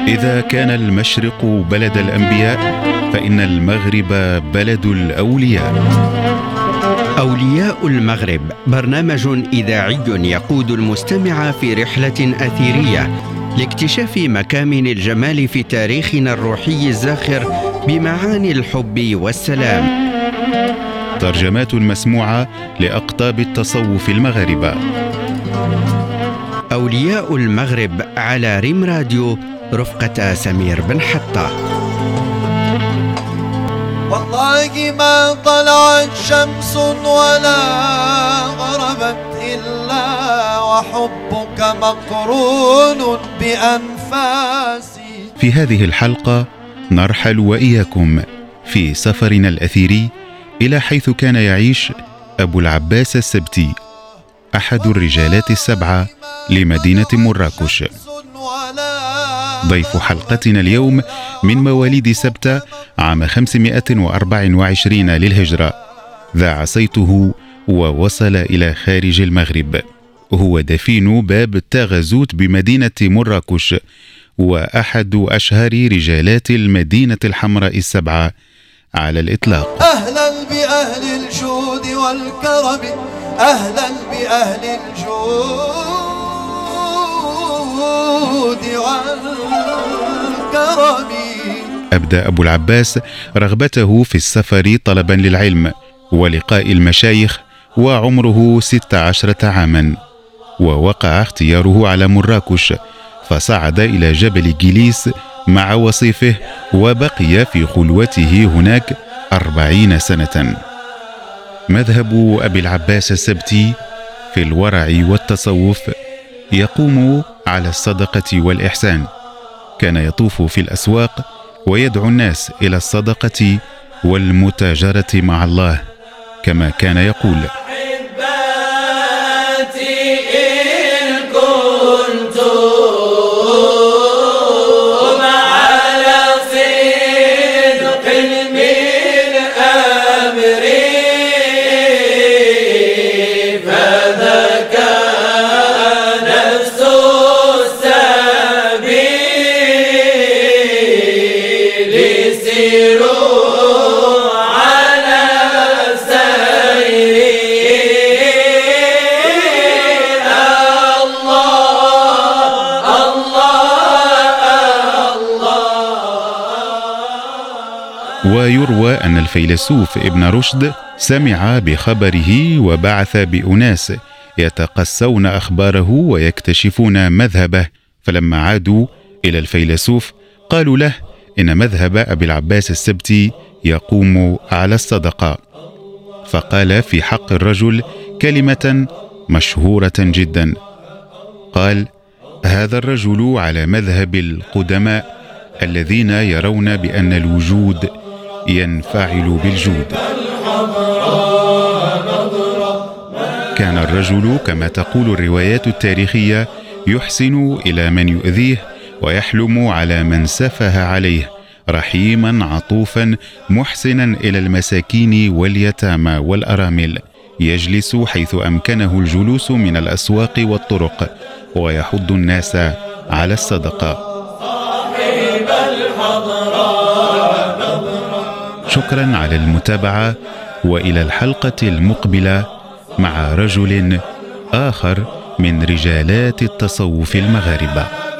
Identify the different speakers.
Speaker 1: إذا كان المشرق بلد الأنبياء فإن المغرب بلد الأولياء.
Speaker 2: أولياء المغرب برنامج إذاعي يقود المستمع في رحلة أثيرية لاكتشاف مكامن الجمال في تاريخنا الروحي الزاخر بمعاني الحب والسلام.
Speaker 1: ترجمات مسموعة لأقطاب التصوف المغاربة.
Speaker 2: أولياء المغرب على ريم راديو رفقة سمير بن حطة.
Speaker 3: والله ما طلعت شمس ولا غربت إلا وحبك مقرون بأنفاسي.
Speaker 1: في هذه الحلقة نرحل وإياكم في سفرنا الأثيري إلى حيث كان يعيش أبو العباس السبتي، أحد الرجالات السبعة لمدينة مراكش. ضيف حلقتنا اليوم من مواليد سبتة عام 524 للهجرة، ذاع صيته ووصل إلى خارج المغرب. هو دفين باب التاغزوت بمدينة مراكش، وأحد أشهر رجالات المدينة الحمراء السبعة على الإطلاق.
Speaker 3: أهلا بأهل الجود والكرم، أهلا بأهل الجود والكرم.
Speaker 1: أبدأ أبو العباس رغبته في السفر طلبا للعلم ولقاء المشايخ وعمره 16 عاما، ووقع اختياره على مراكش، فصعد إلى جبل جليس مع وصيفه وبقي في خلوته هناك 40 سنة. مذهب أبي العباس السبتي في الورع والتصوف يقوم على الصدقة والإحسان. كان يطوف في الأسواق ويدعو الناس إلى الصدقة والمتاجرة مع الله، كما كان يقول: ويروى أن الفيلسوف ابن رشد سمع بخبره وبعث بأناس يتقصون أخباره ويكتشفون مذهبه، فلما عادوا إلى الفيلسوف قالوا له إن مذهب أبي العباس السبتي يقوم على الصدقة، فقال في حق الرجل كلمة مشهورة جدا، قال: هذا الرجل على مذهب القدماء الذين يرون بأن الوجود ينفعل بالجود. كان الرجل كما تقول الروايات التاريخية يحسن إلى من يؤذيه ويحلم على من سفه عليه، رحيما عطوفا محسنا إلى المساكين واليتامى والأرامل، يجلس حيث أمكنه الجلوس من الأسواق والطرق، ويحض الناس على الصدقة. شكرا على المتابعة، وإلى الحلقة المقبلة مع رجل آخر من رجالات التصوف المغاربة.